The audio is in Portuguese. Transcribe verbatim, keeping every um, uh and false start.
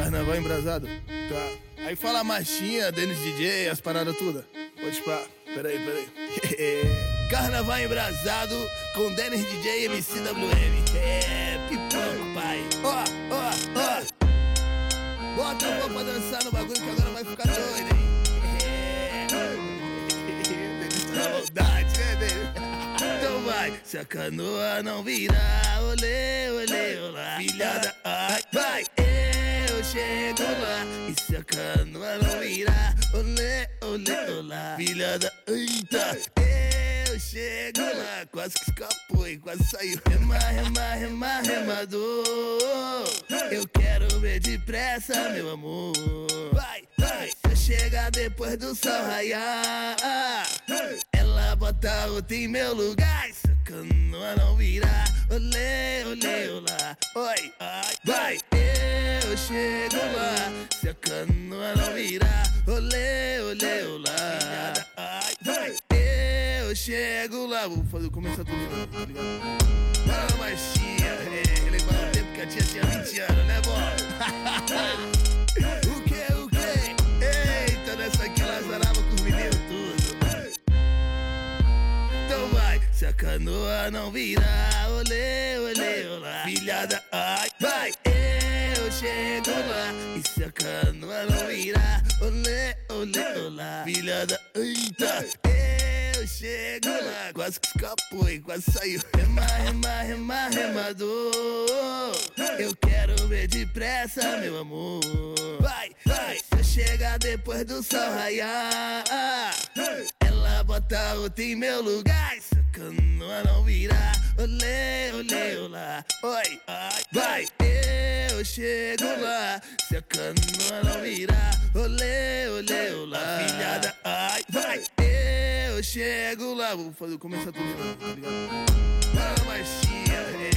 Carnaval embrasado? Tá. Aí fala a marchinha, Dennis D J, as paradas todas. Pode pá, peraí, peraí. Carnaval embrasado com Dennis D J e M C W M. É, pipoco, pai. Ó, ó, ó. Bota a roupa pra dançar no bagulho que agora vai ficar doido, hein. Dennis tá na maldade, né, Dennis? Então vai. Se a canoa não virar, olê, olê, olá. Filhada, ai, vai. Eu chego lá. E se a canoa não virar, olê, olê, olá. Filhada, eita. Eu chego lá. Quase que escapou e quase saiu. Rema, rema, rema, remador. Eu quero ver depressa, meu amor. Vai, vai. Se eu chegar depois do sol raiar, ela bota outra em meu lugar. Se a canoa não virar, olê, olê, olá. Oi, ai, vai. Eu chego lá. Se a canoa não virar, olê, olê, olá. Ai, vai. Eu chego lá. Vou fazer, começar tudo de novo, tá ligado? Bora na marchinha. É, lembrar o tempo que a tia tinha vinte anos, né, bom? O que, o que? Eita, nessa aqui ela zarava com os meninos tudo. Então vai. Se a canoa não virar, olê, olê, olá. Filhada, ai, vai. Eu chego lá. E se a canoa não virar, olê, olê, olá. Filhada, eita. Eu chego lá. Quase que escapou e quase saiu. Rema, rema, rema, remador. Eu quero ver depressa, meu amor. Vai, vai. Se eu chegar depois do sol raiar, ela bota outra em meu lugar. Se a canoa não virar, olê, olê, olá. Oi, ai, vai. Eu chego lá. Se a canoa não virar, olê, olê, olá. Filhada, ai, vai. Eu chego lá. Vou fazer, começar tudo de novo, tá ligado? Bora na marchinha.